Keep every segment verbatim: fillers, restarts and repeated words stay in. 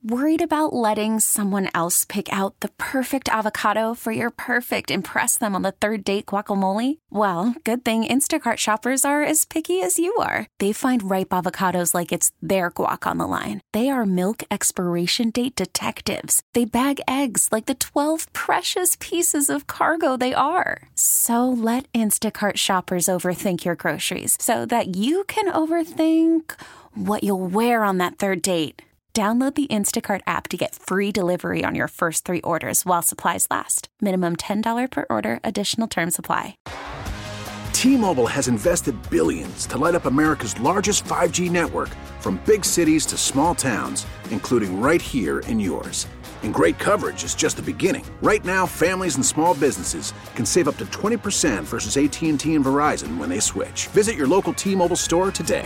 Worried about letting someone else pick out the perfect avocado for your perfect impress them on the third date guacamole? Well, good thing Instacart shoppers are as picky as you are. They find ripe avocados like it's their guac on the line. They are milk expiration date detectives. They bag eggs like the twelve precious pieces of cargo they are. So let Instacart shoppers overthink your groceries so that you can overthink what you'll wear on that third date. Download the Instacart app to get free delivery on your first three orders while supplies last. Minimum ten dollars per order. Additional terms apply. T-Mobile has invested billions to light up America's largest five G network, from big cities to small towns, including right here in yours. And great coverage is just the beginning. Right now, families and small businesses can save up to twenty percent versus A T and T and Verizon when they switch. Visit your local T-Mobile store today.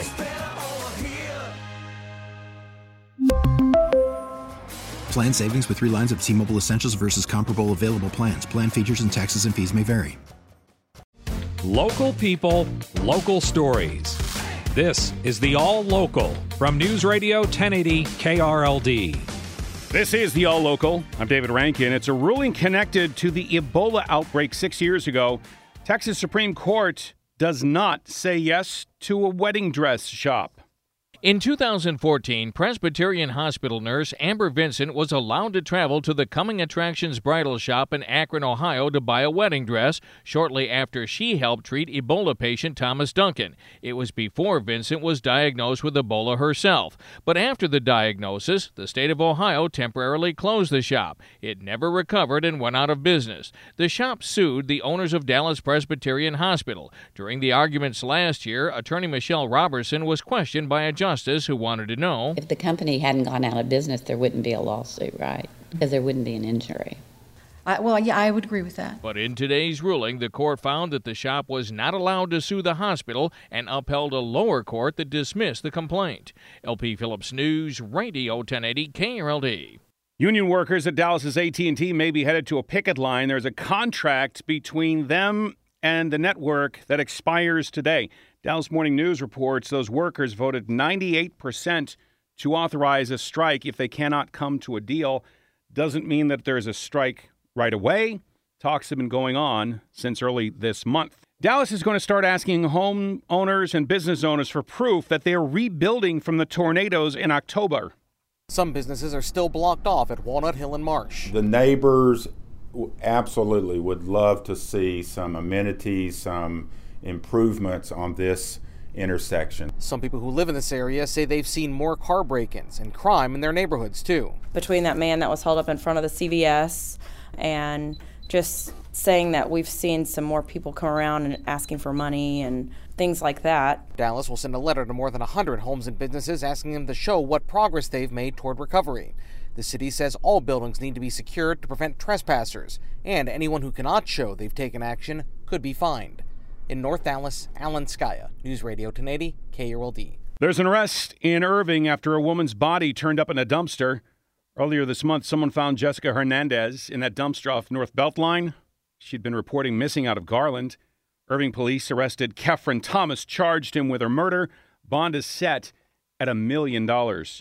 Plan savings with three lines of T-Mobile Essentials versus comparable available plans. Plan features and taxes and fees may vary. Local people, local stories. This is the All Local from News Radio ten eighty K R L D. This is the All Local. I'm David Rankin. It's a ruling connected to the Ebola outbreak six years ago. Texas Supreme Court does not say yes to a wedding dress shop. In two thousand fourteen, Presbyterian hospital nurse Amber Vincent was allowed to travel to the Coming Attractions bridal shop in Akron, Ohio to buy a wedding dress shortly after she helped treat Ebola patient Thomas Duncan. It was before Vincent was diagnosed with Ebola herself. But after the diagnosis, the state of Ohio temporarily closed the shop. It never recovered and went out of business. The shop sued the owners of Dallas Presbyterian Hospital. During the arguments last year, attorney Michelle Robertson was questioned by a justice who wanted to know if the company hadn't gone out of business, there wouldn't be a lawsuit, right? Because there wouldn't be an injury. I, well, yeah, I would agree with that. But in today's ruling, the court found that the shop was not allowed to sue the hospital and upheld a lower court that dismissed the complaint. L P Phillips News, Radio ten eighty K R L D. Union workers at Dallas's A T and T may be headed to a picket line. There's a contract between them and the network that expires today. Dallas Morning News reports those workers voted ninety-eight percent to authorize a strike if they cannot come to a deal. Doesn't mean that there's a strike right away. Talks have been going on since early this month. Dallas is going to start asking homeowners and business owners for proof that they are rebuilding from the tornadoes in October. Some businesses are still blocked off at Walnut Hill and Marsh. The neighbors absolutely would love to see some amenities, some improvements on this intersection. Some people who live in this area say they've seen more car break-ins and crime in their neighborhoods too. Between that man that was held up in front of the C V S and just saying that we've seen some more people come around and asking for money and things like that. Dallas will send a letter to more than one hundred homes and businesses asking them to show what progress they've made toward recovery. The city says all buildings need to be secured to prevent trespassers, and anyone who cannot show they've taken action could be fined. In North Dallas, Alan Skaya, News Radio ten eighty K R L D. There's an arrest in Irving after a woman's body turned up in a dumpster. Earlier this month, someone found Jessica Hernandez in that dumpster off North Beltline. She'd been reporting missing out of Garland. Irving police arrested Kefren Thomas, charged him with her murder. Bond is set at a million dollars.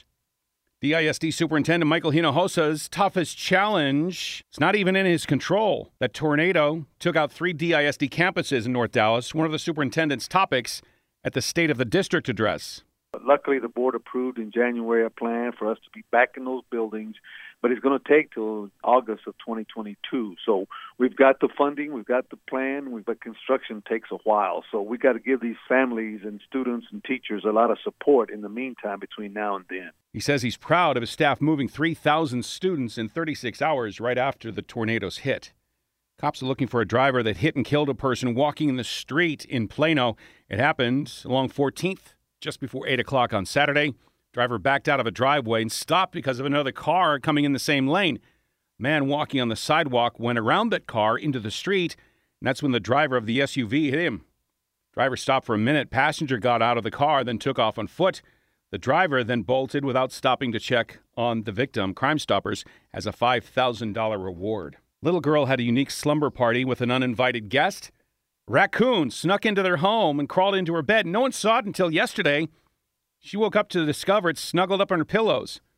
D I S D Superintendent Michael Hinojosa's toughest challenge is not even in his control. That tornado took out three D I S D campuses in North Dallas, one of the superintendent's topics at the State of the District address. Luckily, the board approved in January a plan for us to be back in those buildings, but it's going to take till August of twenty twenty-two. So we've got the funding, we've got the plan, we've but construction takes a while. So we got to give these families and students and teachers a lot of support in the meantime between now and then. He says he's proud of his staff moving three thousand students in thirty-six hours right after the tornadoes hit. Cops are looking for a driver that hit and killed a person walking in the street in Plano. It happened along fourteenth just before eight o'clock on Saturday. Driver backed out of a driveway and stopped because of another car coming in the same lane. Man walking on the sidewalk went around that car into the street, and that's when the driver of the S U V hit him. Driver stopped for a minute. Passenger got out of the car, then took off on foot. The driver then bolted without stopping to check on the victim. Crime Stoppers has a five thousand dollars reward. Little girl had a unique slumber party with an uninvited guest. Raccoon snuck into their home and crawled into her bed. No one saw it until yesterday. She woke up to discover it snuggled up on her pillows.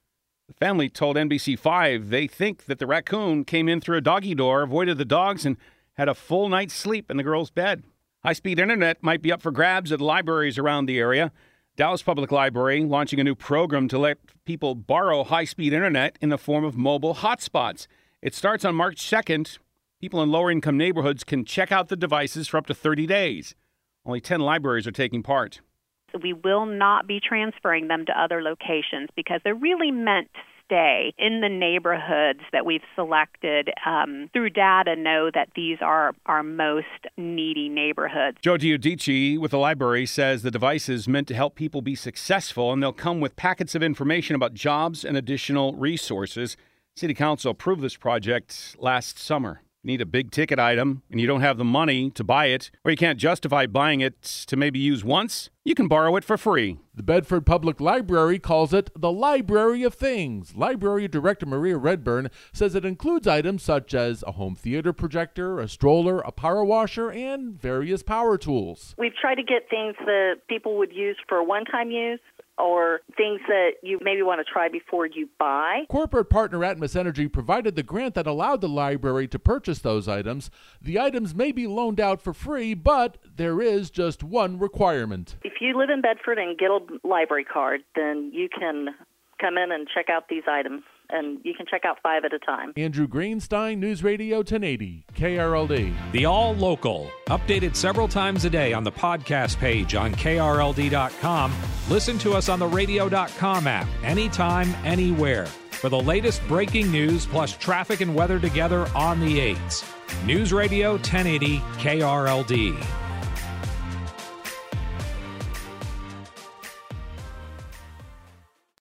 The family told N B C five they think that the raccoon came in through a doggy door, avoided the dogs, and had a full night's sleep in the girl's bed. High-speed internet might be up for grabs at libraries around the area. Dallas Public Library launching a new program to let people borrow high-speed internet in the form of mobile hotspots. It starts on March second. People in lower-income neighborhoods can check out the devices for up to thirty days. Only ten libraries are taking part. We will not be transferring them to other locations because they're really meant to stay in the neighborhoods that we've selected. Um, through data, know that these are our most needy neighborhoods. Joe Giudice with the library says the device is meant to help people be successful, and they'll come with packets of information about jobs and additional resources. City Council approved this project last summer. You need a big ticket item and you don't have the money to buy it, or you can't justify buying it to maybe use once, you can borrow it for free. The Bedford Public Library calls it the Library of Things. Library Director Maria Redburn says it includes items such as a home theater projector, a stroller, a power washer, and various power tools. We've tried to get things that people would use for one-time use, or things that you maybe want to try before you buy. Corporate partner Atmos Energy provided the grant that allowed the library to purchase those items. The items may be loaned out for free, but there is just one requirement. If you live in Bedford and get a library card, then you can come in and check out these items, and you can check out five at a time. Andrew Greenstein, News Radio ten eighty, K R L D. The All Local, updated several times a day on the podcast page on K R L D dot com. Listen to us on the radio dot com app, anytime, anywhere. For the latest breaking news plus traffic and weather together on the eights. News Radio ten eighty K R L D.